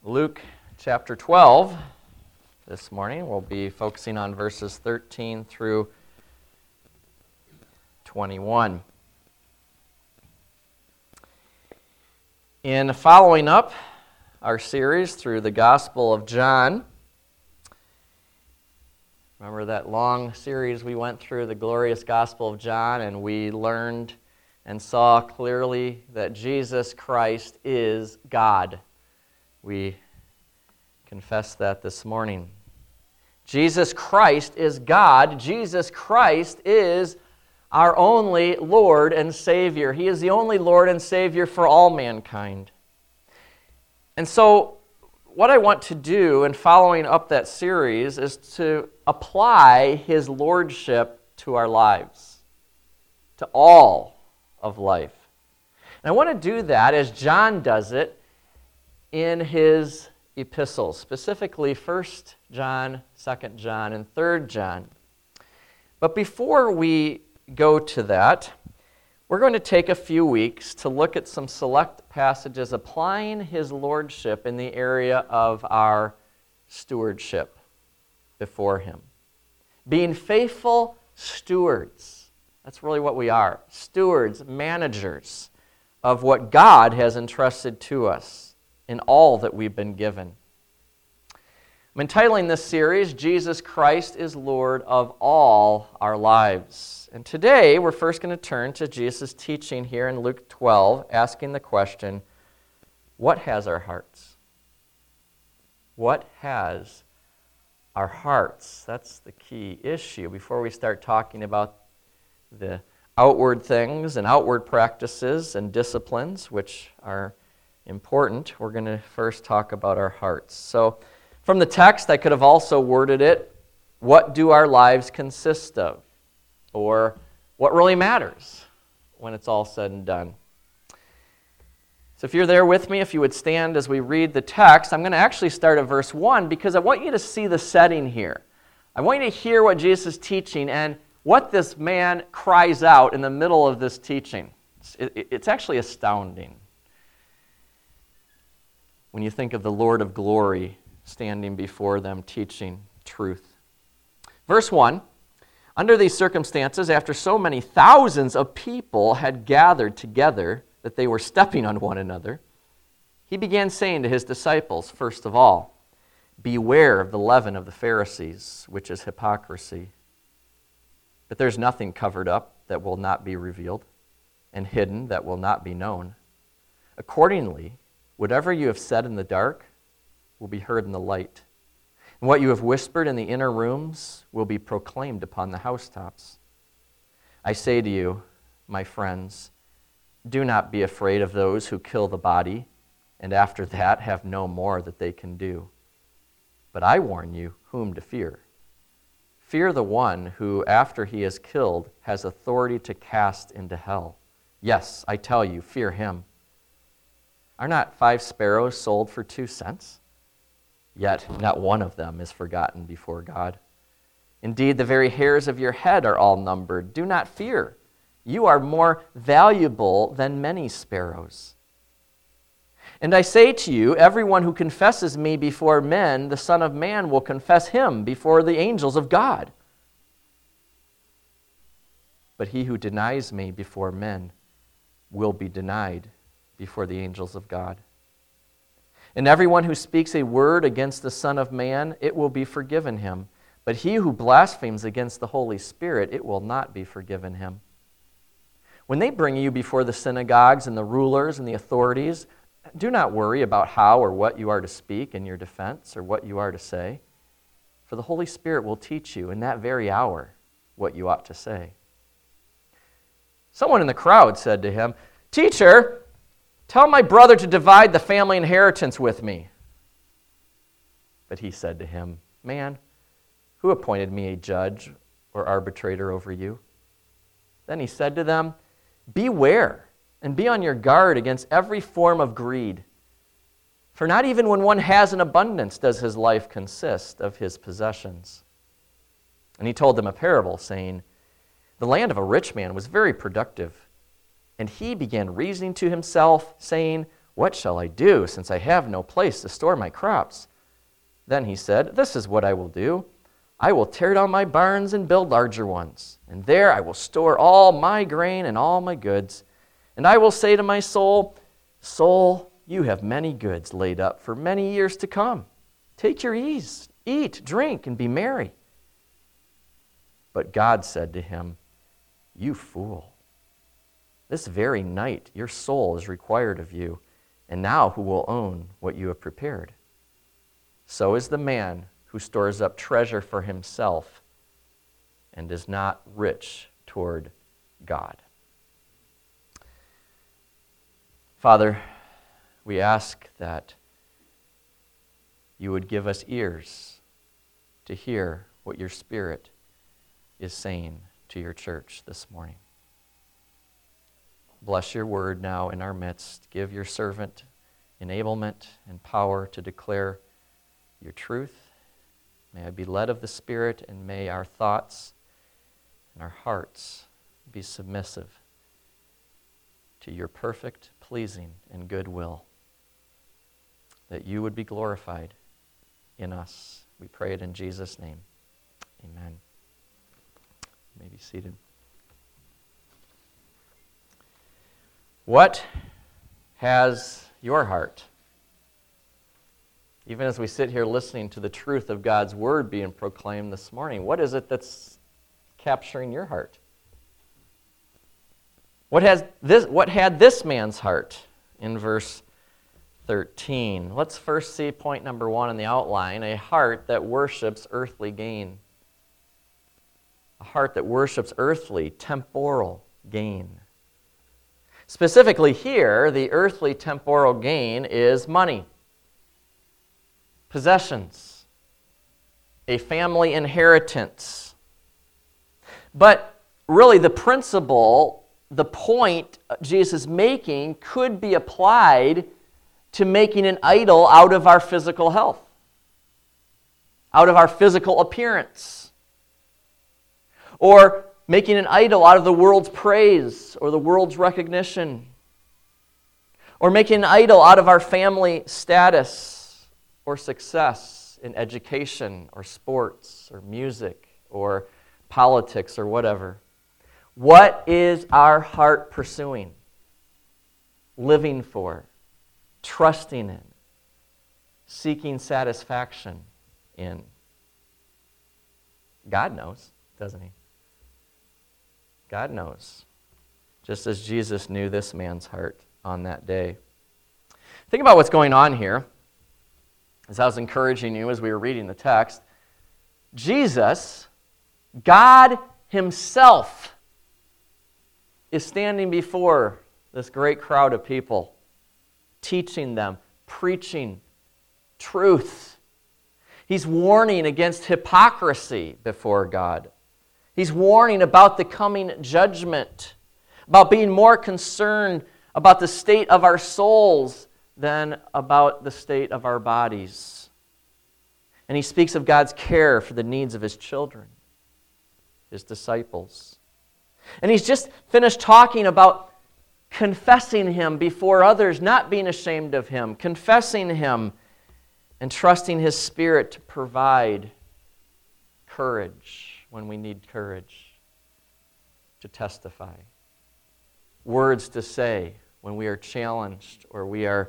Luke chapter 12 this morning. We'll be focusing on verses 13 through 21. In following up our series through the Gospel of John, remember that long series we went through, the glorious Gospel of John, and we learned and saw clearly that Jesus Christ is God. We confess that this morning. Jesus Christ is God. Jesus Christ is our only Lord and Savior. He is the only Lord and Savior for all mankind. And so, what I want to do in following up that series is to apply His Lordship to our lives, to all of life. And I want to do that as John does it in his epistles, specifically 1 John, 2 John, and 3 John. But before we go to that, we're going to take a few weeks to look at some select passages applying His Lordship in the area of our stewardship before Him. Being faithful stewards. That's really what we are. Stewards, managers of what God has entrusted to us in all that we've been given. I'm entitling this series, Jesus Christ is Lord of all our lives. And today, we're first going to turn to Jesus' teaching here in Luke 12, asking the question, what has our hearts? What has our hearts? That's the key issue. Before we start talking about the outward things and outward practices and disciplines, which are important, we're going to first talk about our hearts. So, from the text, I could have also worded it, what do our lives consist of? Or, what really matters when it's all said and done? So if you're there with me, if you would stand as we read the text, I'm going to actually start at verse 1 because I want you to see the setting here. I want you to hear what Jesus is teaching and what this man cries out in the middle of this teaching. It's actually astounding when you think of the Lord of glory standing before them teaching truth. Verse 1, under these circumstances, after so many thousands of people had gathered together that they were stepping on one another, he began saying to his disciples, first of all, beware of the leaven of the Pharisees, which is hypocrisy. But there's nothing covered up that will not be revealed, and hidden that will not be known. Accordingly, whatever you have said in the dark will be heard in the light, and what you have whispered in the inner rooms will be proclaimed upon the housetops. I say to you, my friends, do not be afraid of those who kill the body, and after that have no more that they can do. But I warn you whom to fear. Fear the one who, after he is killed, has authority to cast into hell. Yes, I tell you, fear him. Are not 5 sparrows sold for 2 cents? Yet not one of them is forgotten before God. Indeed, the very hairs of your head are all numbered. Do not fear. You are more valuable than many sparrows. And I say to you, everyone who confesses me before men, the Son of Man will confess him before the angels of God. But he who denies me before men will be denied before the angels of God. And everyone who speaks a word against the Son of Man, it will be forgiven him. But he who blasphemes against the Holy Spirit, it will not be forgiven him. When they bring you before the synagogues and the rulers and the authorities, do not worry about how or what you are to speak in your defense or what you are to say, for the Holy Spirit will teach you in that very hour what you ought to say. Someone in the crowd said to him, Teacher, tell my brother to divide the family inheritance with me. But he said to him, Man, who appointed me a judge or arbitrator over you? Then he said to them, Beware and be on your guard against every form of greed. For not even when one has an abundance does his life consist of his possessions. And he told them a parable, saying, The land of a rich man was very productive. And he began reasoning to himself, saying, What shall I do, since I have no place to store my crops?" Then he said, "This is what I will do. I will tear down my barns and build larger ones, and there I will store all my grain and all my goods. And I will say to my soul, 'Soul, you have many goods laid up for many years to come. Take your ease, eat, drink, and be merry.' But God said to him, 'You fool, this very night your soul is required of you, and now who will own what you have prepared? So is the man who stores up treasure for himself and is not rich toward God.'" Father, we ask that you would give us ears to hear what your Spirit is saying to your church this morning. Bless your word now in our midst. Give your servant enablement and power to declare your truth. May I be led of the Spirit, and may our thoughts and our hearts be submissive to your perfect, pleasing, and good will, that you would be glorified in us. We pray it in Jesus' name. Amen. You may be seated. What has your heart? Even as we sit here listening to the truth of God's word being proclaimed this morning, what is it that's capturing your heart? What had this man's heart in verse 13? Let's first see point number 1 in the outline, a heart that worships earthly gain. A heart that worships earthly, temporal gain. Specifically here, the earthly temporal gain is money, possessions, a family inheritance. But really the principle, the point Jesus is making could be applied to making an idol out of our physical health, out of our physical appearance, or making an idol out of the world's praise or the world's recognition, or making an idol out of our family status or success in education or sports or music or politics or whatever. What is our heart pursuing, living for, trusting in, seeking satisfaction in? God knows, doesn't he? God knows, just as Jesus knew this man's heart on that day. Think about what's going on here. As I was encouraging you as we were reading the text, Jesus, God himself, is standing before this great crowd of people, teaching them, preaching truth. He's warning against hypocrisy before God. He's warning about the coming judgment, about being more concerned about the state of our souls than about the state of our bodies. And he speaks of God's care for the needs of his children, his disciples. And he's just finished talking about confessing him before others, not being ashamed of him, confessing him and trusting his Spirit to provide courage when we need courage, to testify, words to say when we are challenged or we are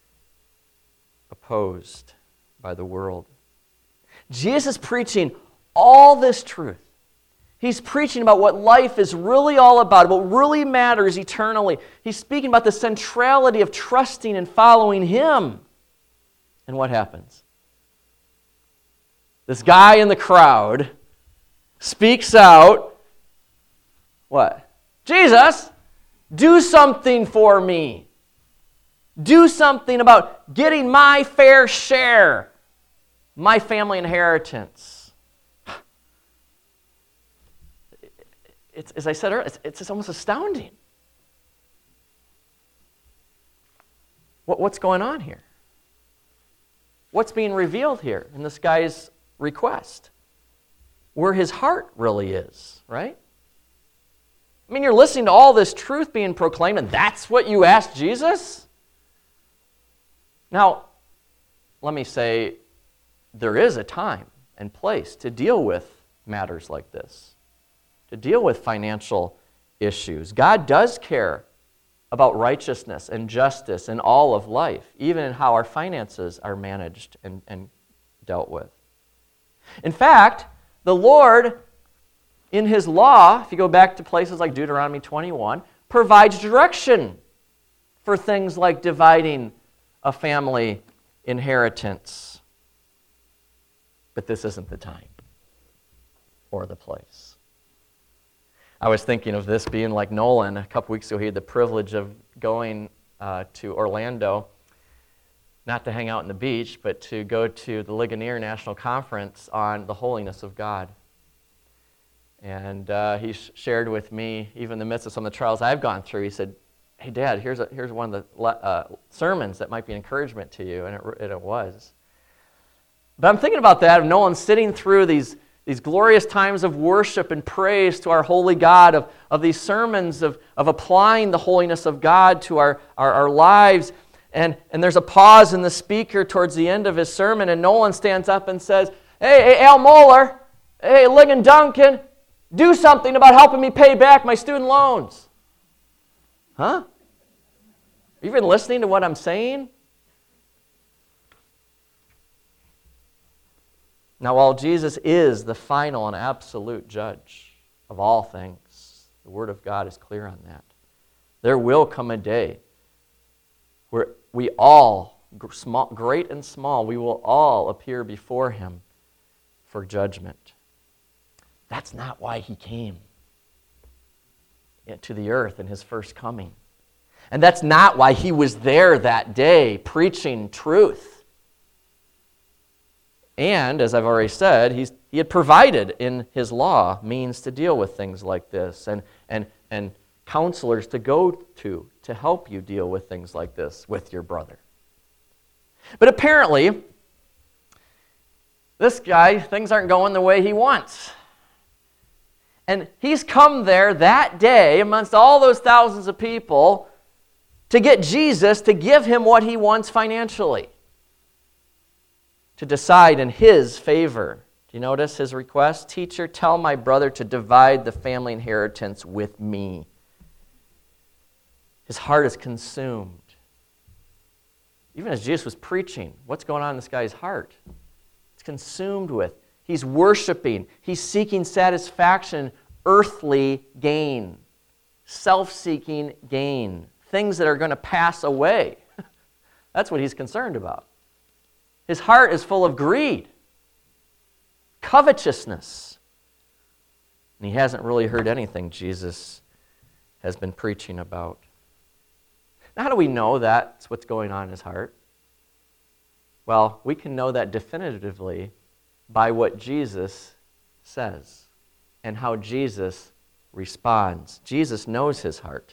opposed by the world. Jesus is preaching all this truth. He's preaching about what life is really all about, what really matters eternally. He's speaking about the centrality of trusting and following him. And what happens? This guy in the crowd speaks out, what? Jesus, do something for me. Do something about getting my fair share, my family inheritance. It's, as I said earlier, it's almost astounding. What's going on here? What's being revealed here in this guy's request? Where his heart really is, right? I mean, you're listening to all this truth being proclaimed, and that's what you asked Jesus? Now, let me say, there is a time and place to deal with matters like this, to deal with financial issues. God does care about righteousness and justice in all of life, even in how our finances are managed and dealt with. In fact, the Lord, in His law, if you go back to places like Deuteronomy 21, provides direction for things like dividing a family inheritance. But this isn't the time or the place. I was thinking of this being like Nolan. A couple weeks ago, he had the privilege of going to Orlando, not to hang out on the beach, but to go to the Ligonier National Conference on the holiness of God. And he shared with me, even in the midst of some of the trials I've gone through, he said, "Hey, Dad, here's one of the sermons that might be an encouragement to you," and it was. But I'm thinking about that, of Nolan sitting through these glorious times of worship and praise to our holy God, of these sermons of applying the holiness of God to our lives. And there's a pause in the speaker towards the end of his sermon, and Nolan stands up and says, hey, Al Mohler, hey, Ligon Duncan, do something about helping me pay back my student loans. Huh? Are you even listening to what I'm saying? Now, while Jesus is the final and absolute judge of all things, the Word of God is clear on that. There will come a day where we all, great and small, we will all appear before Him for judgment. That's not why He came to the earth in His first coming. And that's not why He was there that day preaching truth. And, as I've already said, He had provided in His law means to deal with things like this and counselors to go to help you deal with things like this with your brother. But apparently, this guy, things aren't going the way he wants. And he's come there that day amongst all those thousands of people to get Jesus to give him what he wants financially, to decide in his favor. Do you notice his request? "Teacher, tell my brother to divide the family inheritance with me." His heart is consumed. Even as Jesus was preaching, what's going on in this guy's heart? It's consumed with. He's worshiping. He's seeking satisfaction, earthly gain, self-seeking gain, things that are going to pass away. That's what he's concerned about. His heart is full of greed, covetousness. And he hasn't really heard anything Jesus has been preaching about. Now, how do we know that's what's going on in his heart? Well, we can know that definitively by what Jesus says and how Jesus responds. Jesus knows his heart.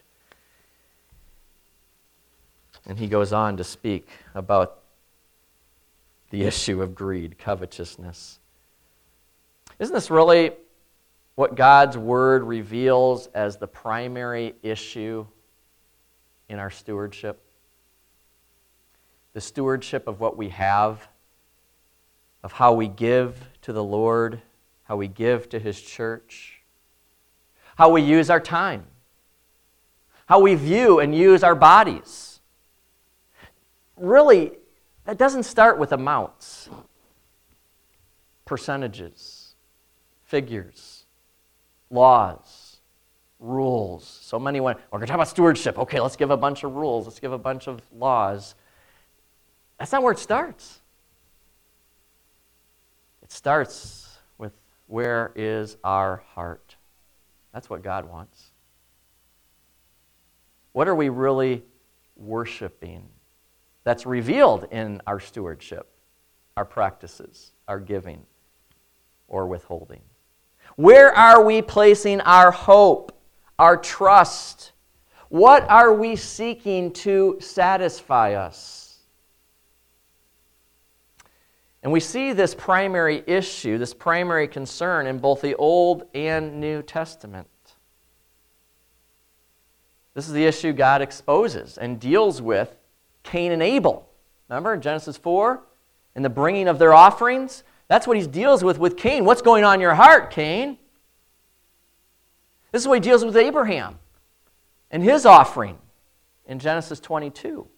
And he goes on to speak about the issue of greed, covetousness. Isn't this really what God's Word reveals as the primary issue in our stewardship? The stewardship of what we have, of how we give to the Lord, how we give to His church, how we use our time, how we view and use our bodies. Really, that doesn't start with amounts, percentages, figures, laws, rules. So many went, we're going to talk about stewardship. Okay, let's give a bunch of rules. Let's give a bunch of laws. That's not where it starts. It starts with, where is our heart? That's what God wants. What are we really worshiping? That's revealed in our stewardship, our practices, our giving, or withholding. Where are we placing our hope, our trust? What are we seeking to satisfy us? And we see this primary issue, this primary concern in both the Old and New Testament. This is the issue God exposes and deals with Cain and Abel Remember in Genesis 4? And the bringing of their offerings? That's what he deals with Cain. What's going on in your heart, Cain? This is what he deals with Abraham and his offering in Genesis 22.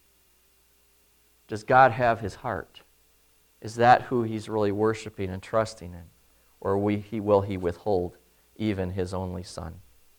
Does God have his heart? Is that who he's really worshiping and trusting in? Or will he withhold even his only son?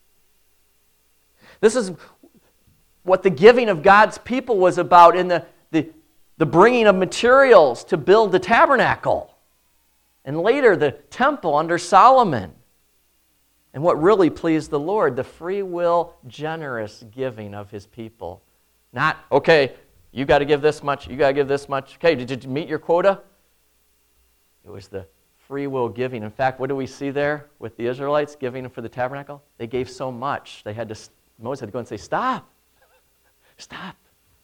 This is what the giving of God's people was about in the bringing of materials to build the tabernacle. And later the temple under Solomon. And what really pleased the Lord, the free will, generous giving of his people. Not, okay, you got to give this much, you got to give this much. Okay, did you meet your quota? It was the free will giving. In fact, what do we see there with the Israelites giving for the tabernacle? They gave so much, Moses had to go and say, stop. Stop.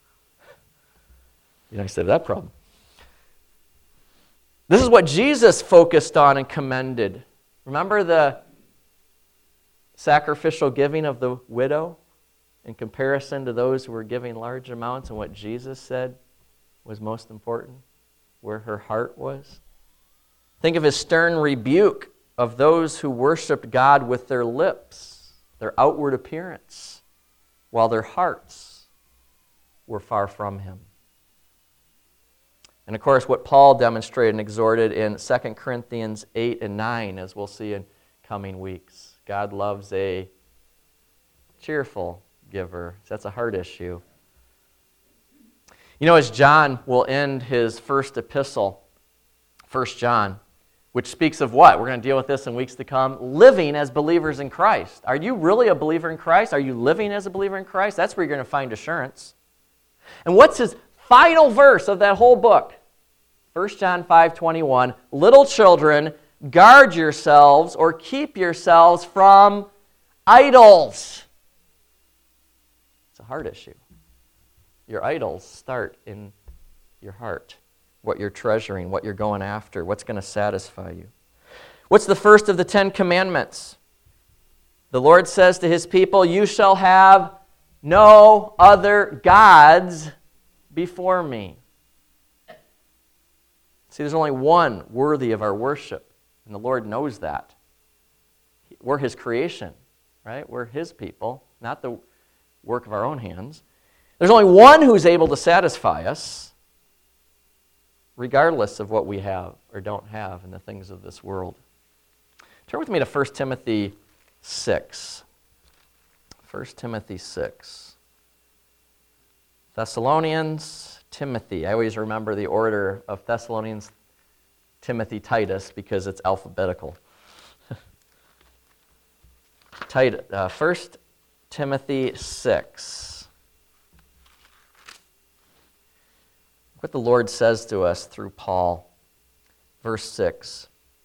You know, I said that problem. This is what Jesus focused on and commended. Remember the sacrificial giving of the widow in comparison to those who were giving large amounts, and what Jesus said was most important, where her heart was? Think of his stern rebuke of those who worshiped God with their lips, their outward appearance, while their hearts were far from him. And of course, what Paul demonstrated and exhorted in 2 Corinthians 8 and 9, as we'll see in coming weeks. God loves a cheerful giver. That's a heart issue. You know, as John will end his first epistle, 1 John, which speaks of what? We're going to deal with this in weeks to come. Living as believers in Christ. Are you really a believer in Christ? Are you living as a believer in Christ? That's where you're going to find assurance. And what's his final verse of that whole book? 1 John 5:21. Little children, guard yourselves or keep yourselves from idols. It's a heart issue. Your idols start in your heart. What you're treasuring, what you're going after, what's going to satisfy you. What's the first of the 10 commandments? The Lord says to his people, you shall have no other gods before me. See, there's only one worthy of our worship, and the Lord knows that. We're his creation, right? We're his people, not the work of our own hands. There's only one who's able to satisfy us, regardless of what we have or don't have in the things of this world. Turn with me to 1 Timothy 6. 1 Timothy 6. Thessalonians, Timothy. I always remember the order of Thessalonians, Timothy, Titus, because it's alphabetical. 1 Timothy 6. What the Lord says to us through Paul. Verse 6.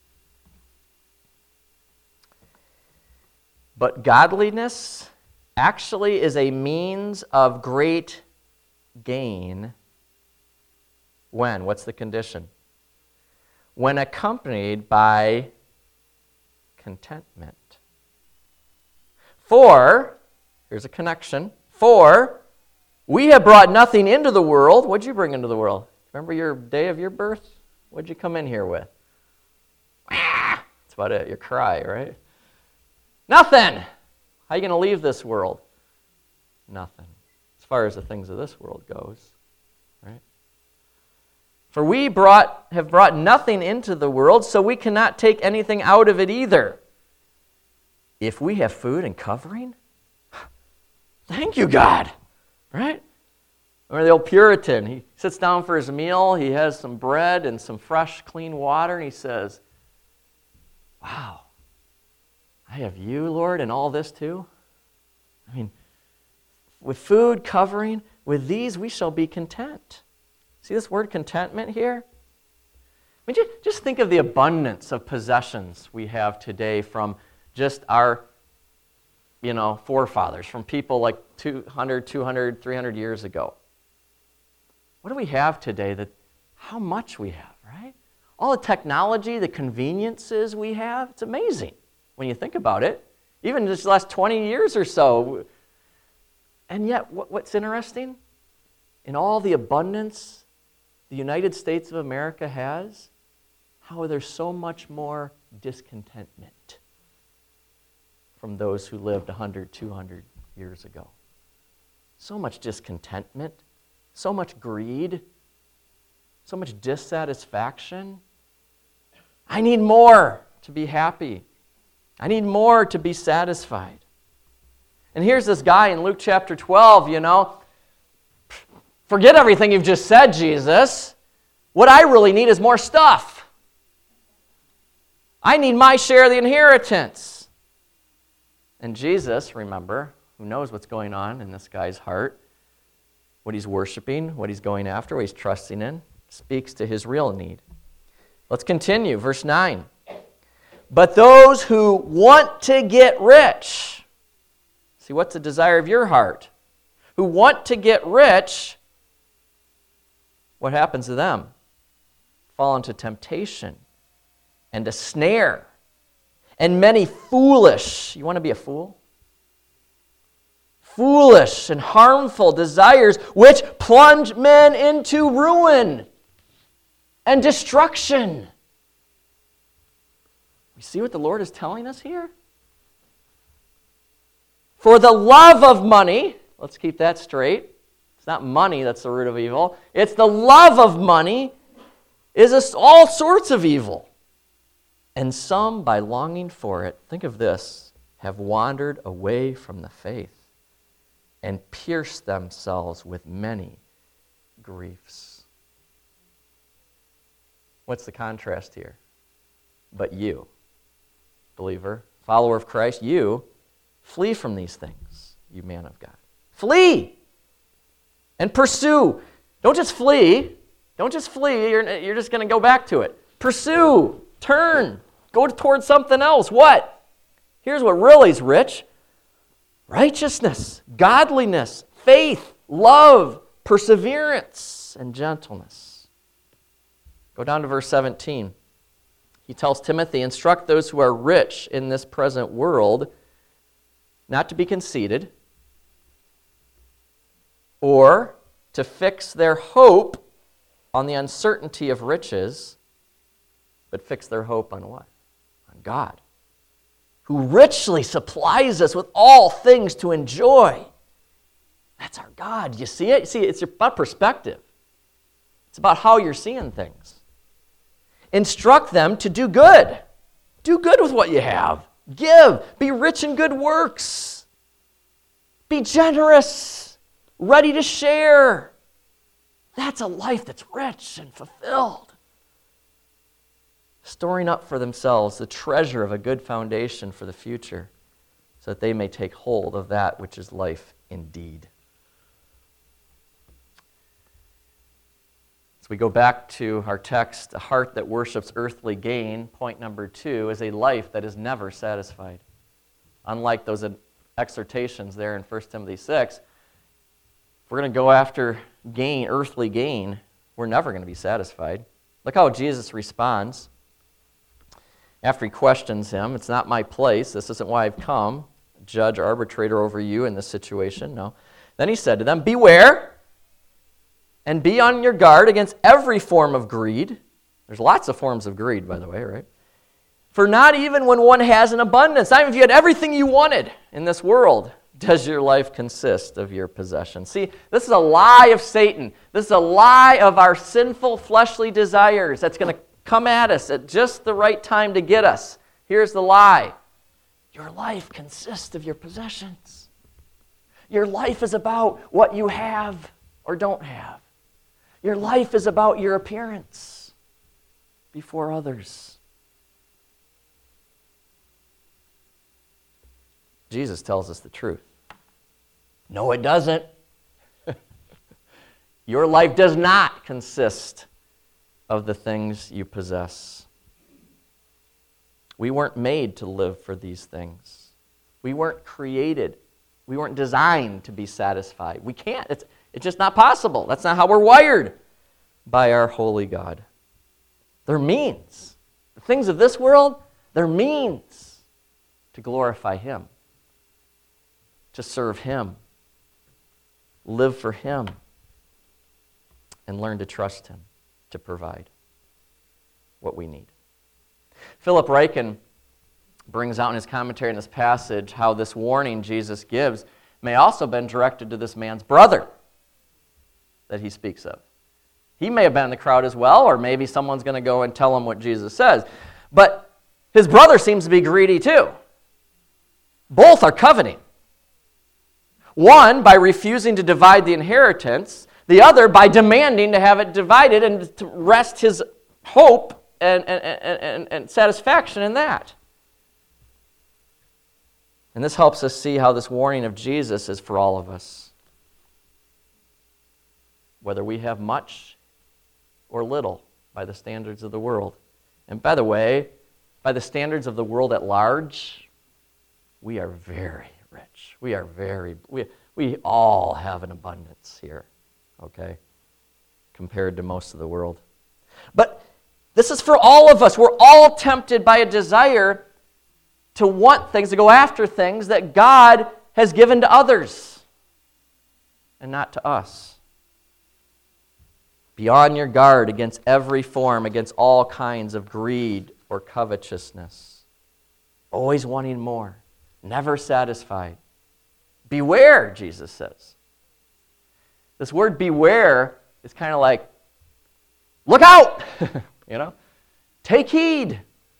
But godliness actually is a means of great gain. When? What's the condition? When accompanied by contentment. For, here's a connection, for we have brought nothing into the world. What'd you bring into the world? Remember your day of your birth? What'd you come in here with? That's about it, your cry, right? Nothing! How are you going to leave this world? Nothing. As far as the things of this world goes, right? For we have brought nothing into the world, so we cannot take anything out of it either. If we have food and covering, thank you, God. Right? Remember the old Puritan, he sits down for his meal, he has some bread and some fresh, clean water, and he says, wow, I have you, Lord, and all this too? I mean, with food, covering, with these we shall be content. See this word contentment here? I mean, just think of the abundance of possessions we have today from just our forefathers, from people like 200, 300 years ago. What do we have today? How much we have, right? All the technology, the conveniences we have, it's amazing when you think about it. Even just the last 20 years or so. And yet, what's interesting? In all the abundance the United States of America has, how there's so much more discontentment from those who lived 100, 200 years ago. So much discontentment, so much greed, so much dissatisfaction. I need more to be happy. I need more to be satisfied. And here's this guy in Luke chapter 12, forget everything you've just said, Jesus. What I really need is more stuff. I need my share of the inheritance. And Jesus, remember, who knows what's going on in this guy's heart, what he's worshiping, what he's going after, what he's trusting in, speaks to his real need. Let's continue, verse 9. But those who want to get rich, see, what's the desire of your heart? Who want to get rich, what happens to them? Fall into temptation and a snare and many foolish, you want to be a fool? Foolish and harmful desires which plunge men into ruin and destruction. You see what the Lord is telling us here? For the love of money, let's keep that straight. It's not money that's the root of evil. It's the love of money is all sorts of evil. And some, by longing for it, think of this, have wandered away from the faith and pierced themselves with many griefs. What's the contrast here? But you, believer, follower of Christ, you flee from these things, you man of God. Flee and pursue. Don't just flee. Don't just flee. You're just going to go back to it. Pursue. Turn. Go towards something else. What? Here's what really is rich. Righteousness, godliness, faith, love, perseverance, and gentleness. Go down to verse 17. He tells Timothy, instruct those who are rich in this present world not to be conceited or to fix their hope on the uncertainty of riches, but fix their hope on what? On God, who richly supplies us with all things to enjoy. That's our God. You see it? You see, it's about perspective. It's about how you're seeing things. Instruct them to do good. Do good with what you have. Give. Be rich in good works. Be generous. Ready to share. That's a life that's rich and fulfilled. Storing up for themselves the treasure of a good foundation for the future, so that they may take hold of that which is life indeed. As we go back to our text, a heart that worships earthly gain, point number 2, is a life that is never satisfied. Unlike those exhortations there in 1 Timothy 6, if we're going to go after gain, earthly gain, we're never going to be satisfied. Look how Jesus responds. After he questions him, it's not my place, this isn't why I've come, judge, arbitrator over you in this situation, no. Then he said to them, beware and be on your guard against every form of greed. There's lots of forms of greed, by the way, right? For not even when one has an abundance, not even if you had everything you wanted in this world, does your life consist of your possessions. See, this is a lie of Satan. This is a lie of our sinful fleshly desires that's going to come at us at just the right time to get us. Here's the lie. Your life consists of your possessions. Your life is about what you have or don't have. Your life is about your appearance before others. Jesus tells us the truth. No, it doesn't. Your life does not consist of the things you possess. We weren't made to live for these things. We weren't created. We weren't designed to be satisfied. We can't. It's just not possible. That's not how we're wired by our holy God. They're means. The things of this world, they're means to glorify Him, to serve Him, live for Him, and learn to trust Him. to provide what we need. Philip Ryken brings out in his commentary on this passage how this warning Jesus gives may also have been directed to this man's brother that he speaks of. He may have been in the crowd as well, or maybe someone's going to go and tell him what Jesus says. But his brother seems to be greedy too. Both are coveting. One by refusing to divide the inheritance, the other by demanding to have it divided and to rest his hope and satisfaction in that. And this helps us see how this warning of Jesus is for all of us. Whether we have much or little by the standards of the world. And by the way, by the standards of the world at large, we are very rich. We all have an abundance here, okay, compared to most of the world. But this is for all of us. We're all tempted by a desire to want things, to go after things that God has given to others and not to us. Be on your guard against every form, against all kinds of greed or covetousness. Always wanting more, never satisfied. Beware, Jesus says. This word beware is kind of like, look out! Take heed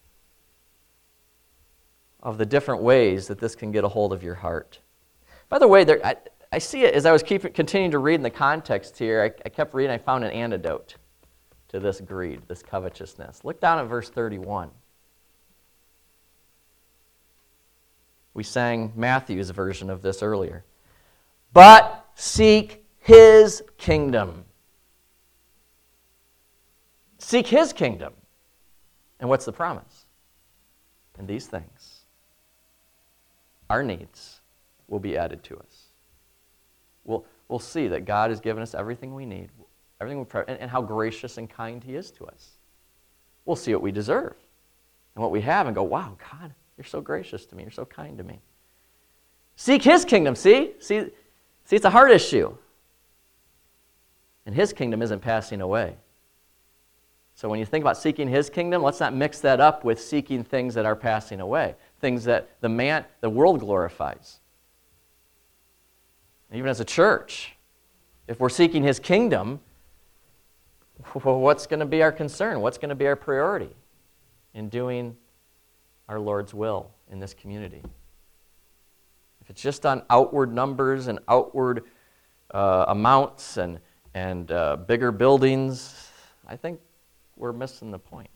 of the different ways that this can get a hold of your heart. By the way, I see it as I was continuing to read in the context here. I kept reading, I found an antidote to this greed, this covetousness. Look down at verse 31. We sang Matthew's version of this earlier. But seek His kingdom. Seek His kingdom. And what's the promise? And these things, our needs, will be added to us. We'll see that God has given us everything we need, and how gracious and kind He is to us. We'll see what we deserve and what we have and go, wow, God, you're so gracious to me. You're so kind to me. Seek His kingdom, see, it's a heart issue. And His kingdom isn't passing away. So when you think about seeking His kingdom, let's not mix that up with seeking things that are passing away, things that the world glorifies. Even as a church, if we're seeking His kingdom, what's going to be our concern? What's going to be our priority in doing our Lord's will in this community? If it's just on outward numbers and outward amounts and bigger buildings, I think we're missing the point.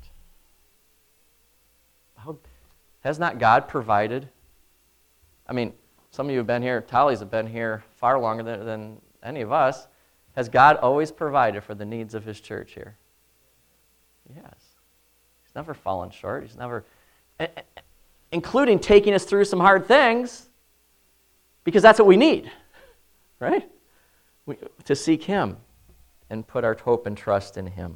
Has not God provided? I mean, some of you have been here, Tallies have been here far longer than any of us. Has God always provided for the needs of His church here? He has. He's never fallen short. He's never, including taking us through some hard things, because that's what we need, right? To seek Him and put our hope and trust in Him.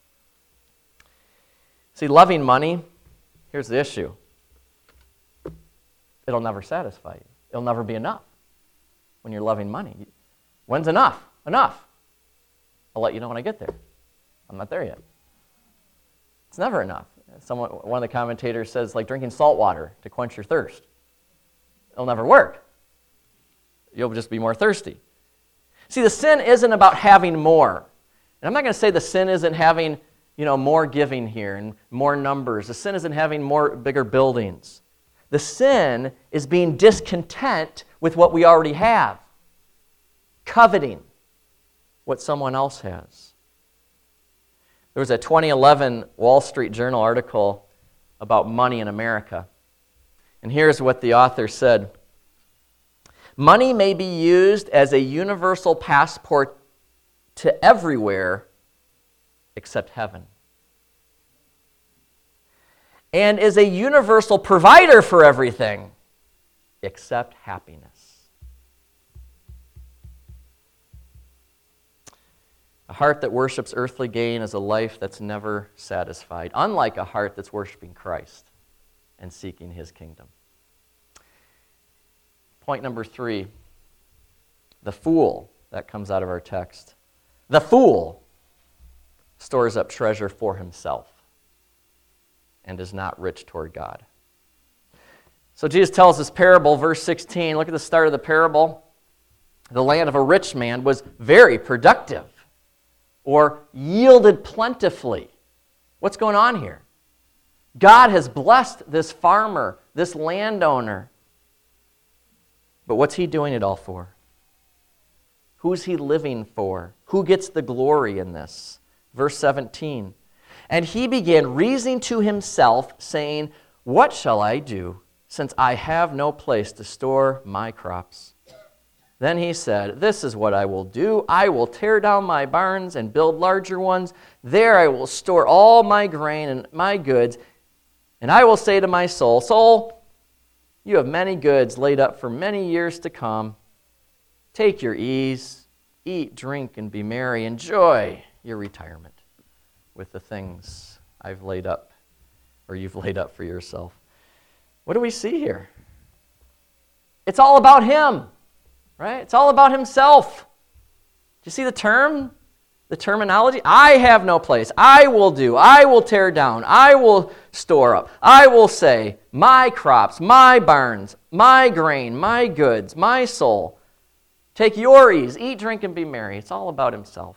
See, loving money, here's the issue. It'll never satisfy you. It'll never be enough when you're loving money. When's enough? Enough. I'll let you know when I get there. I'm not there yet. It's never enough. One of the commentators says, like drinking salt water to quench your thirst. It'll never work. You'll just be more thirsty. See, the sin isn't about having more. And I'm not going to say the sin isn't having, more giving here and more numbers. The sin isn't having bigger buildings. The sin is being discontent with what we already have. Coveting what someone else has. There was a 2011 Wall Street Journal article about money in America. And here's what the author said. Money may be used as a universal passport to everywhere except heaven. And is a universal provider for everything except happiness. A heart that worships earthly gain is a life that's never satisfied, unlike a heart that's worshiping Christ and seeking His kingdom. Point number 3, the fool that comes out of our text. The fool stores up treasure for himself and is not rich toward God. So Jesus tells this parable, verse 16. Look at the start of the parable. The land of a rich man was very productive, or yielded plentifully. What's going on here? God has blessed this farmer, this landowner. But what's he doing it all for? Who's he living for? Who gets the glory in this? Verse 17. And he began reasoning to himself, saying, what shall I do, since I have no place to store my crops? Then he said, this is what I will do. I will tear down my barns and build larger ones. There I will store all my grain and my goods. And I will say to my soul, soul, you have many goods laid up for many years to come. Take your ease, eat, drink, and be merry. Enjoy your retirement with the things I've laid up, or you've laid up for yourself. What do we see here? It's all about him, right? It's all about himself. Do you see the terminology? I have no place. I will do. I will tear down. I will store up. I will say, my crops, my barns, my grain, my goods, my soul. Take your ease, eat, drink, and be merry. It's all about himself.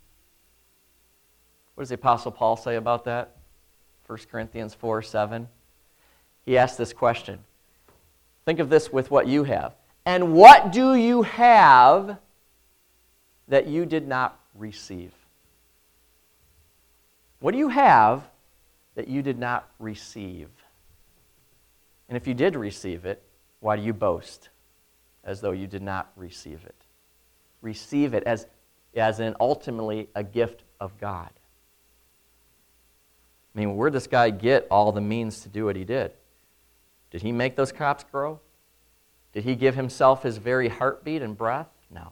What does the Apostle Paul say about that? 1 Corinthians 4:7. He asks this question. Think of this with what you have. And what do you have that you did not receive? What do you have that you did not receive? And if you did receive it, why do you boast as though you did not receive it? Receive it as in ultimately a gift of God. I mean, where did this guy get all the means to do what he did? Did he make those crops grow? Did he give himself his very heartbeat and breath? No.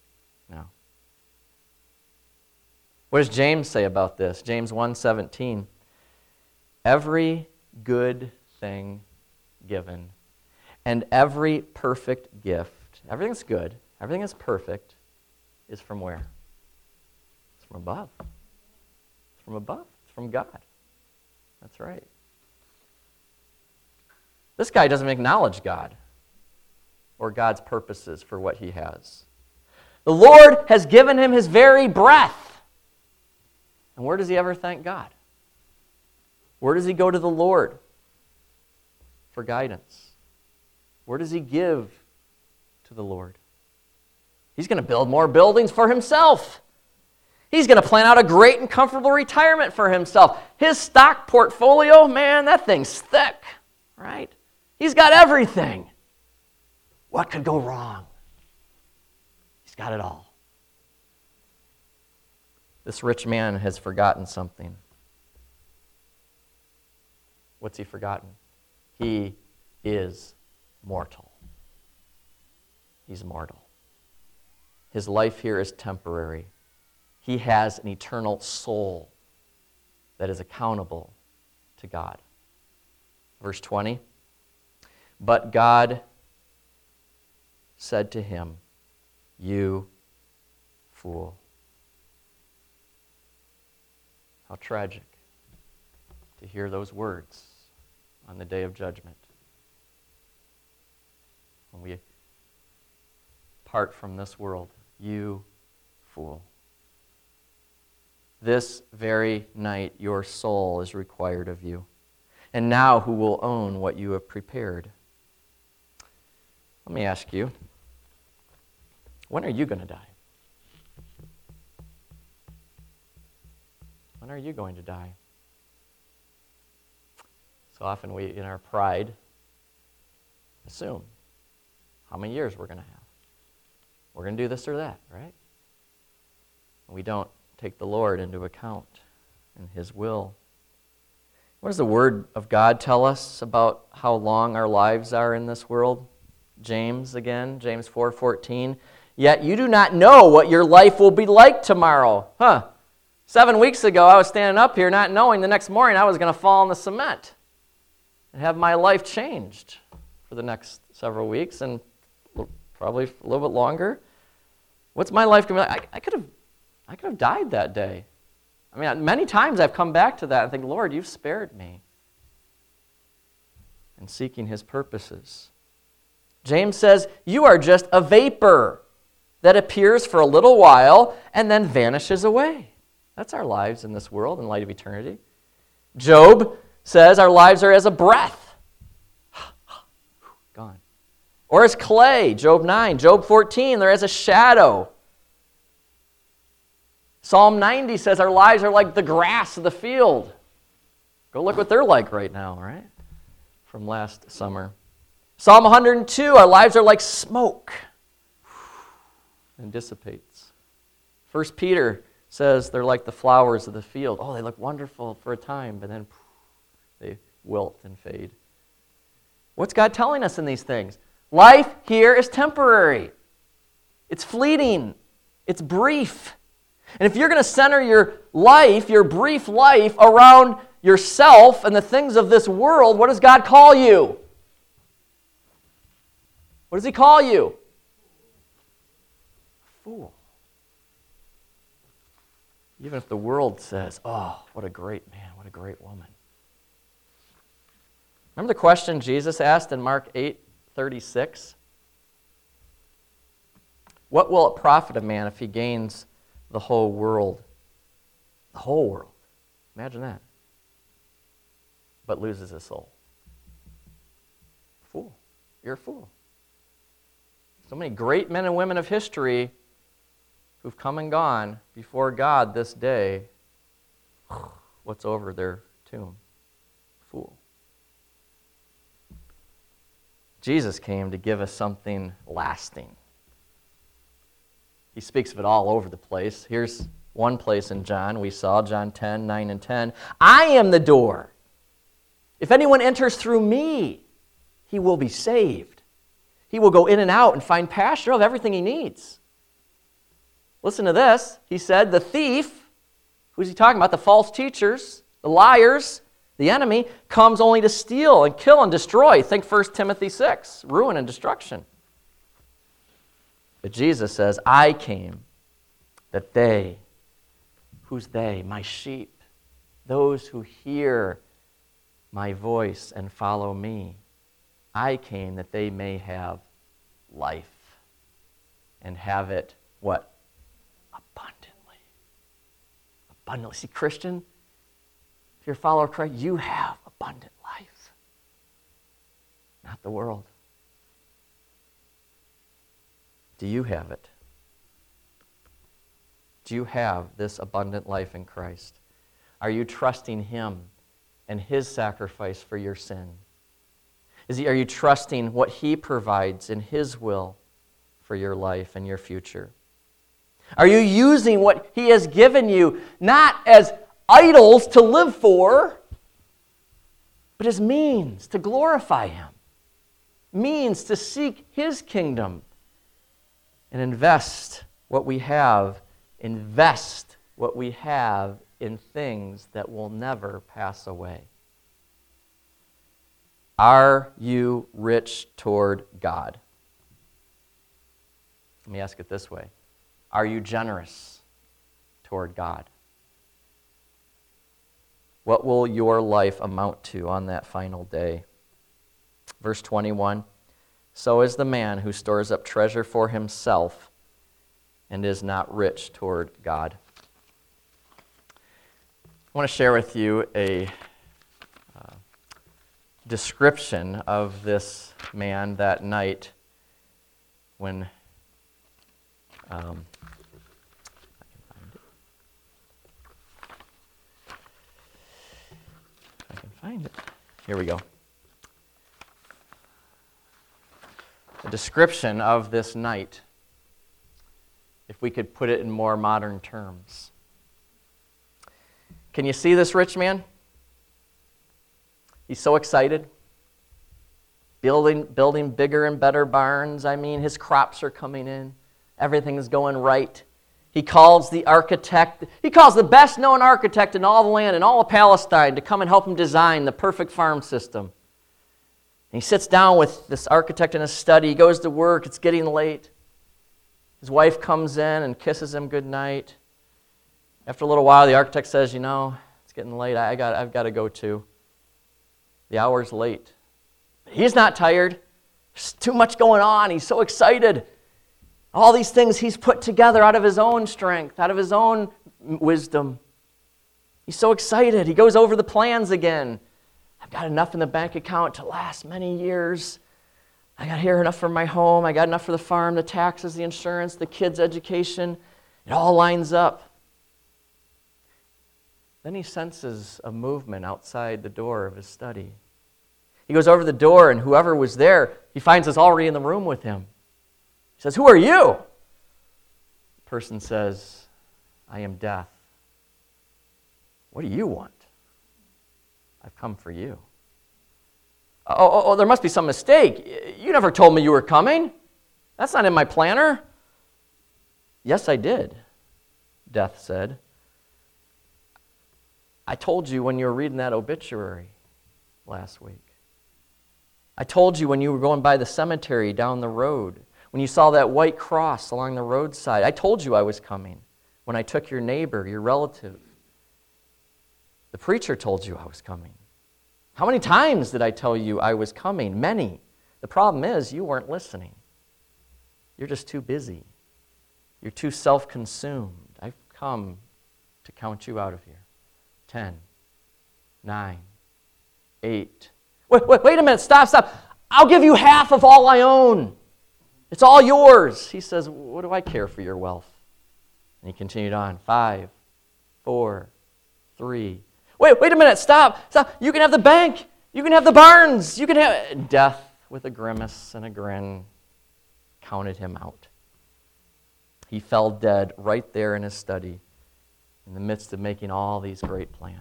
What does James say about this? James 1:17. Every good thing given and every perfect gift, everything that's good, everything that's perfect, is from where? It's from above. It's from above. It's from God. That's right. This guy doesn't acknowledge God or God's purposes for what he has. The Lord has given him his very breath. And where does he ever thank God? Where does he go to the Lord for guidance? Where does he give to the Lord? He's going to build more buildings for himself. He's going to plan out a great and comfortable retirement for himself. His stock portfolio, man, that thing's thick, right? He's got everything. What could go wrong? He's got it all. This rich man has forgotten something. What's he forgotten? He is mortal. He's mortal. His life here is temporary. He has an eternal soul that is accountable to God. Verse 20. But God said to him, you fool. How tragic to hear those words on the day of judgment. When we part from this world, you fool. This very night your soul is required of you. And now who will own what you have prepared? Let me ask you, when are you going to die? When are you going to die? So often we, in our pride, assume how many years we're going to have. We're going to do this or that, right? And we don't take the Lord into account and his will. What does the Word of God tell us about how long our lives are in this world? James again, James 4:14. Yet you do not know what your life will be like tomorrow. 7 weeks ago, I was standing up here not knowing the next morning I was going to fall in the cement and have my life changed for the next several weeks and probably a little bit longer. What's my life going to be like? I could have died that day. I mean, many times I've come back to that and think, Lord, you've spared me. And seeking his purposes. James says, you are just a vapor that appears for a little while and then vanishes away. That's our lives in this world in light of eternity. Job says our lives are as a breath. Gone. Or as clay, Job 9. Job 14, they're as a shadow. Psalm 90 says our lives are like the grass of the field. Go look what they're like right now, right? From last summer. Psalm 102, our lives are like smoke and dissipates. 1 Peter says they're like the flowers of the field. Oh, they look wonderful for a time, but then they wilt and fade. What's God telling us in these things? Life here is temporary. It's fleeting. It's brief. And if you're going to center your life, your brief life, around yourself and the things of this world, what does God call you? What does he call you? A fool. Even if the world says, oh, what a great man, what a great woman. Remember the question Jesus asked in Mark 8:36? What will it profit a man if he gains the whole world? The whole world. Imagine that. But loses his soul. Fool. You're a fool. So many great men and women of history who've come and gone before God this day. What's over their tomb? Fool. Jesus came to give us something lasting. He speaks of it all over the place. Here's one place in John we saw, John 10, 9 and 10. I am the door. If anyone enters through me, he will be saved. He will go in and out and find pasture of everything he needs. Listen to this. He said, the thief, who's he talking about? The false teachers, the liars, the enemy, comes only to steal and kill and destroy. Think 1 Timothy 6, ruin and destruction. But Jesus says, I came that they, who's they? My sheep, those who hear my voice and follow me. I came that they may have life and have it, what? Abundantly. Abundantly. See, Christian, if you're a follower of Christ, you have abundant life. Not the world. Do you have it? Do you have this abundant life in Christ? Are you trusting him and his sacrifice for your sin? Are you trusting what he provides in his will for your life and your future? Are you using what he has given you not as idols to live for, but as means to glorify him, means to seek his kingdom and invest what we have in things that will never pass away? Are you rich toward God? Let me ask it this way. Are you generous toward God? What will your life amount to on that final day? Verse 21, so is the man who stores up treasure for himself and is not rich toward God. I want to share with you a description of this man that night when I can find it. Here we go. A description of this night, if we could put it in more modern terms. Can you see this rich man? He's so excited. Building bigger and better barns. I mean, his crops are coming in. Everything is going right. He calls the best known architect in all the land, in all of Palestine, to come and help him design the perfect farm system. And he sits down with this architect in his study. He goes to work. It's getting late. His wife comes in and kisses him goodnight. After a little while, the architect says, it's getting late. I've got to go too. The hour's late. He's not tired. There's too much going on. He's so excited. All these things he's put together out of his own strength, out of his own wisdom. He's so excited. He goes over the plans again. I've got enough in the bank account to last many years. I got here enough for my home. I got enough for the farm, the taxes, the insurance, the kids' education. It all lines up. Then he senses a movement outside the door of his study. He goes over the door, and whoever was there, he finds is already in the room with him. He says, "Who are you?" The person says, "I am Death." "What do you want?" "I've come for you." Oh, there must be some mistake. You never told me you were coming. That's not in my planner." "Yes, I did," Death said. "I told you when you were reading that obituary last week. I told you when you were going by the cemetery down the road, when you saw that white cross along the roadside. I told you I was coming when I took your neighbor, your relative. The preacher told you I was coming. How many times did I tell you I was coming? Many. The problem is you weren't listening. You're just too busy. You're too self-consumed. I've come to count you out of here. 10, 9, 8. Wait a minute, stop. I'll give you half of all I own. It's all yours. He says, "What do I care for your wealth?" And he continued on. 5, 4, 3. Wait a minute, stop. You can have the bank. You can have the barns. You can have... Death, with a grimace and a grin, counted him out. He fell dead right there in his study in the midst of making all these great plans.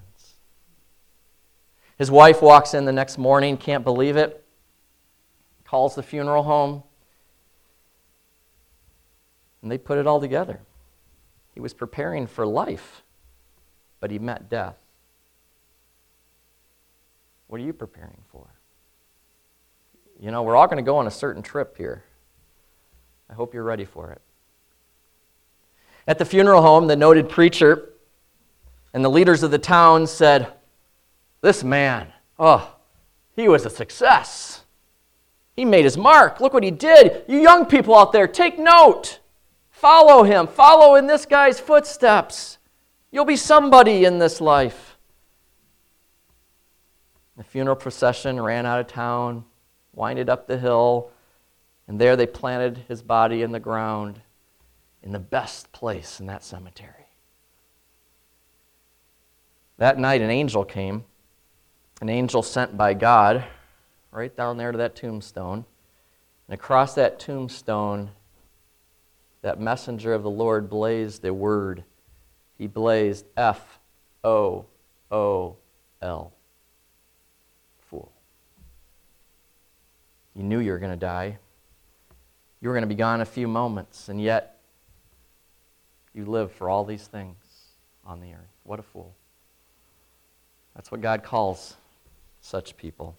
His wife walks in the next morning, can't believe it, calls the funeral home, and they put it all together. He was preparing for life, but he met death. What are you preparing for? We're all going to go on a certain trip here. I hope you're ready for it. At the funeral home, the noted preacher and the leaders of the town said, "This man, he was a success. He made his mark. Look what he did. You young people out there, take note. Follow him. Follow in this guy's footsteps. You'll be somebody in this life." The funeral procession ran out of town, winded up the hill, and there they planted his body in the ground in the best place in that cemetery. That night an angel came, an angel sent by God, right down there to that tombstone. And across that tombstone, that messenger of the Lord blazed a word. He blazed F-O-O-L. Fool. You knew you were going to die. You were going to be gone in a few moments, and yet you lived for all these things on the earth. What a fool. That's what God calls such people.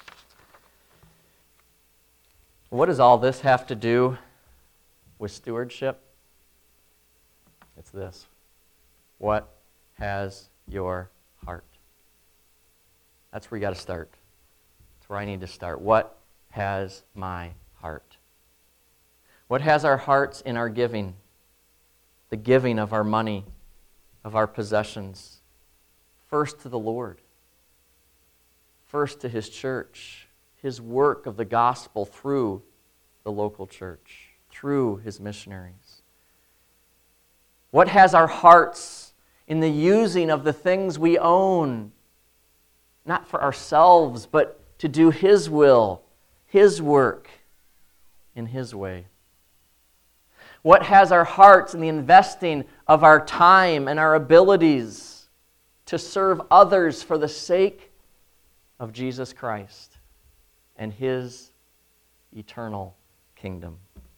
What does all this have to do with stewardship? It's this. What has your heart? That's where you got to start. That's where I need to start. What has my heart? What has our hearts in our giving? The giving of our money, of our possessions. First to the Lord. First to His church. His work of the gospel through the local church. Through His missionaries. What has our hearts in the using of the things we own? Not for ourselves, but to do His will, His work, in His way. What has our hearts in the investing of our time and our abilities to serve others for the sake of Jesus Christ and His eternal kingdom?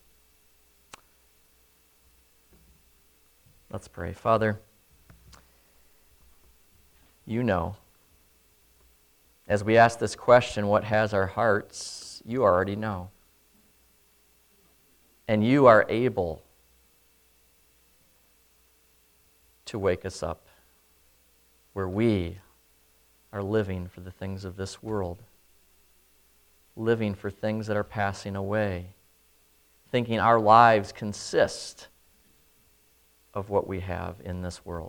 Let's pray. Father, you know. As we ask this question, what has our hearts? You already know. And you are able to wake us up where we are living for the things of this world, living for things that are passing away, thinking our lives consist of what we have in this world.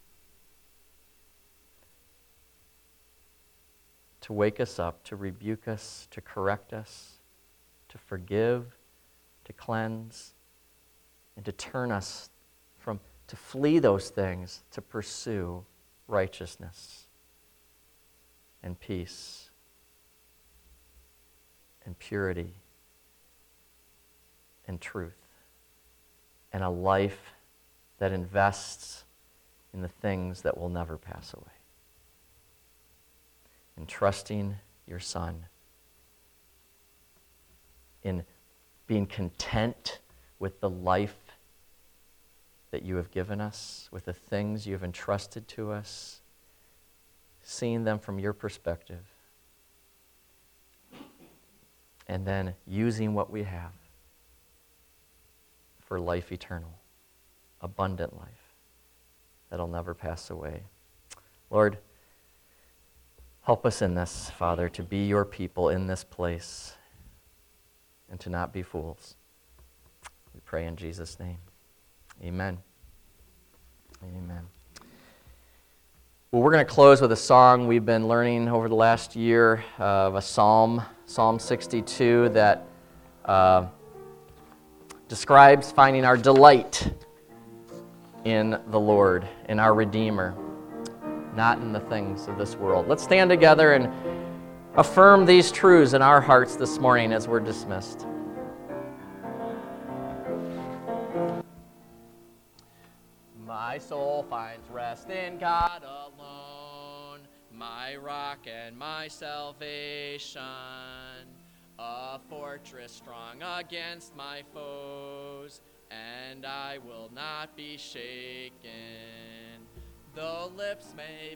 To wake us up, to rebuke us, to correct us, to forgive, to cleanse, and to turn us to flee those things, to pursue righteousness and peace and purity and truth and a life that invests in the things that will never pass away. In trusting your Son, in being content with the life that you have given us, with the things you have entrusted to us, seeing them from your perspective, and then using what we have for life eternal, abundant life that'll never pass away. Lord, help us in this, Father, to be your people in this place and to not be fools. We pray in Jesus' name. Amen. Amen. Well, we're going to close with a song we've been learning over the last year of a psalm, Psalm 62, that describes finding our delight in the Lord, in our Redeemer, not in the things of this world. Let's stand together and affirm these truths in our hearts this morning as we're dismissed. My soul finds rest in God alone, my rock and my salvation, a fortress strong against my foes, and I will not be shaken. Though lips may